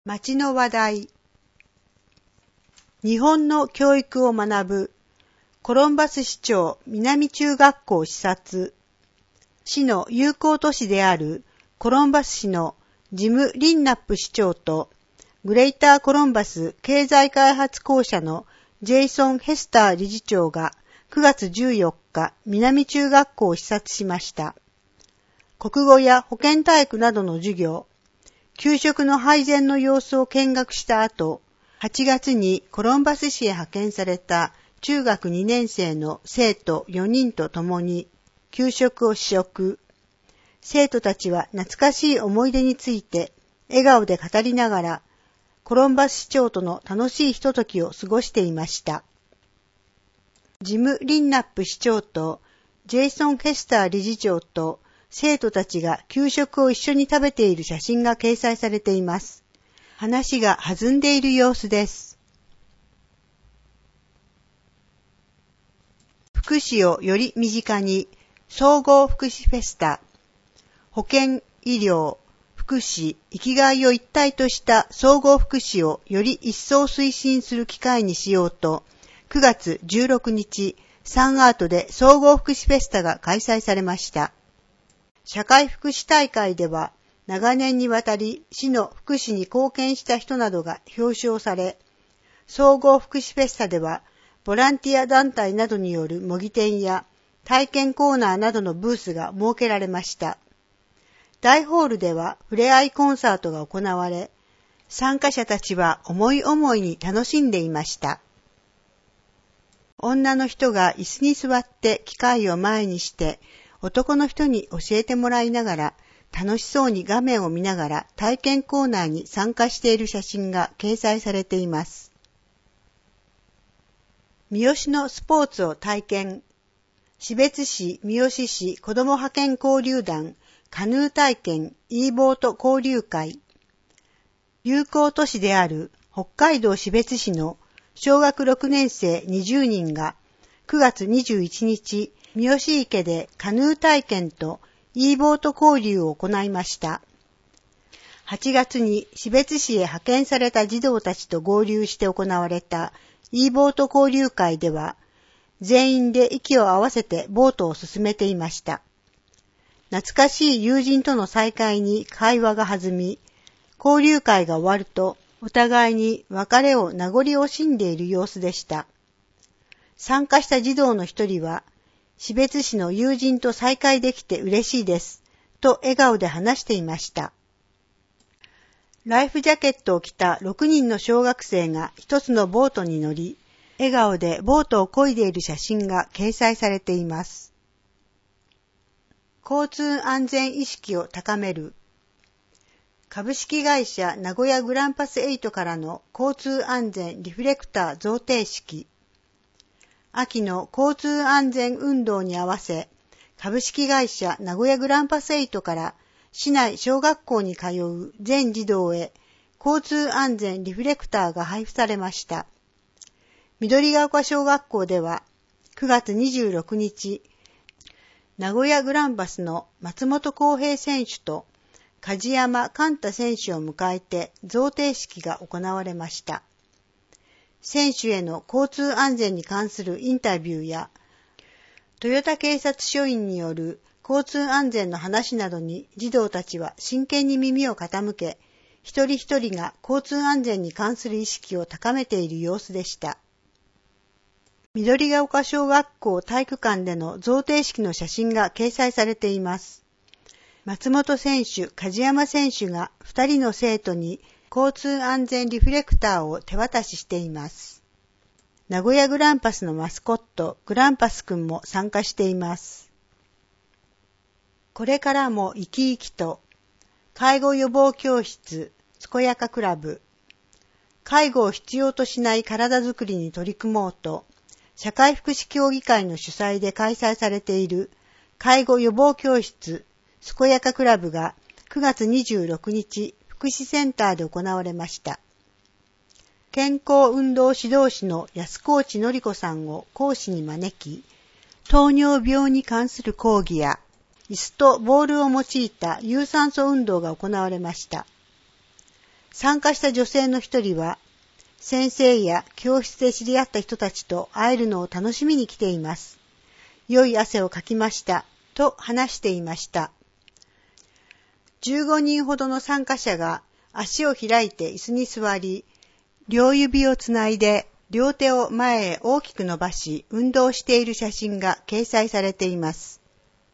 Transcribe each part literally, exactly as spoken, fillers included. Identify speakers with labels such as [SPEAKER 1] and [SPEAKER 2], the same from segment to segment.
[SPEAKER 1] 町の話題。日本の教育を学ぶコロンバス市長南中学校視察。市の友好都市であるコロンバス市のジム・リンナップ市長とグレイターコロンバス経済開発公社のジェイソン・ヘスター理事長がくがつじゅうよっか南中学校を視察しました。国語や保健体育などの授業、給食の配膳の様子を見学した後、はちがつにコロンバス市へ派遣された中学にねん生の生徒よにんと共に給食を試食。生徒たちは懐かしい思い出について笑顔で語りながら、コロンバス市長との楽しいひとときを過ごしていました。ジム・リンナップ市長とジェイソン・ヘスター理事長と生徒たちが給食を一緒に食べている写真が掲載されています。話が弾んでいる様子です。福祉をより身近に、総合福祉フェスタ。保健、医療、福祉、生きがいを一体とした総合福祉をより一層推進する機会にしようと、くがつじゅうろくにち、サンアートで総合福祉フェスタが開催されました。社会福祉大会では、長年にわたり市の福祉に貢献した人などが表彰され、総合福祉フェスタでは、ボランティア団体などによる模擬店や体験コーナーなどのブースが設けられました。大ホールではふれあいコンサートが行われ、参加者たちは思い思いに楽しんでいました。女の人が椅子に座って機械を前にして、男の人に教えてもらいながら、楽しそうに画面を見ながら体験コーナーに参加している写真が掲載されています。三好のスポーツを体験。士別市三好市子ども派遣交流団カヌー体験 e ボート交流会。友好都市である北海道士別市の小学ろくねん生にじゅうにんがくがつにじゅういちにち、三好池でカヌー体験と e ボート交流を行いました。はちがつに士別市へ派遣された児童たちと合流して行われた e ボート交流会では、全員で息を合わせてボートを進めていました。懐かしい友人との再会に会話が弾み、交流会が終わるとお互いに別れを名残惜しんでいる様子でした。参加した児童の一人は、士別市の友人と再会できて嬉しいです、と笑顔で話していました。ライフジャケットを着たろくにんの小学生が一つのボートに乗り、笑顔でボートを漕いでいる写真が掲載されています。交通安全意識を高める。株式会社名古屋グランパスエイトからの交通安全リフレクター贈呈式。秋の交通安全運動に合わせ、株式会社名古屋グランパスエイトから市内小学校に通う全児童へ交通安全リフレクターが配布されました。緑ヶ丘小学校ではくがつにじゅうろくにち、名古屋グランパスの松本康平選手と梶山寛太選手を迎えて贈呈式が行われました。選手への交通安全に関するインタビューや、豊田警察署員による交通安全の話などに児童たちは真剣に耳を傾け、一人一人が交通安全に関する意識を高めている様子でした。緑ヶ丘小学校体育館での贈呈式の写真が掲載されています。松本選手、梶山選手が二人の生徒に交通安全リフレクターを手渡ししています。名古屋グランパスのマスコット、グランパスくんも参加しています。これからも生き生きと、介護予防教室、健やかクラブ。介護を必要としない体づくりに取り組もうと、社会福祉協議会の主催で開催されている介護予防教室、健やかクラブがくがつにじゅうろくにち、福祉センターで行われました。健康運動指導士の安河内典子さんを講師に招き、糖尿病に関する講義や、椅子とボールを用いた有酸素運動が行われました。 参加した女性の一人は、先生や教室で知り合った人たちと会えるのを楽しみに来ています。良い汗をかきました、と話していました。じゅうごにんほどの参加者が足を開いて椅子に座り、両指をつないで両手を前へ大きく伸ばし運動している写真が掲載されています。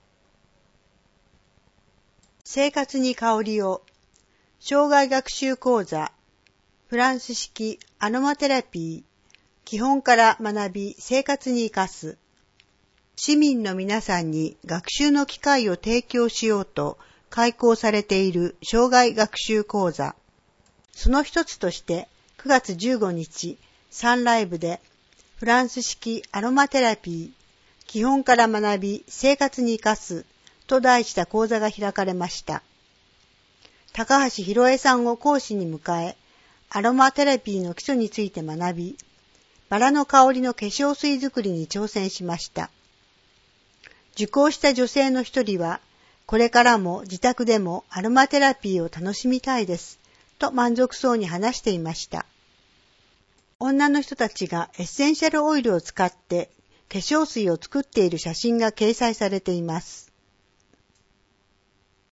[SPEAKER 1] 生活に香りを、生涯学習講座、フランス式アロマテラピー、基本から学び生活に生かす。市民の皆さんに学習の機会を提供しようと開講されている生涯学習講座。その一つとしてくがつじゅうごにち、サンライブでフランス式アロマテラピー、基本から学び生活に生かすと題した講座が開かれました。高橋博恵さんを講師に迎え、アロマテラピーの基礎について学び、バラの香りの化粧水作りに挑戦しました。受講した女性の一人は、これからも自宅でもアロマテラピーを楽しみたいです、と満足そうに話していました。女の人たちがエッセンシャルオイルを使って化粧水を作っている写真が掲載されています。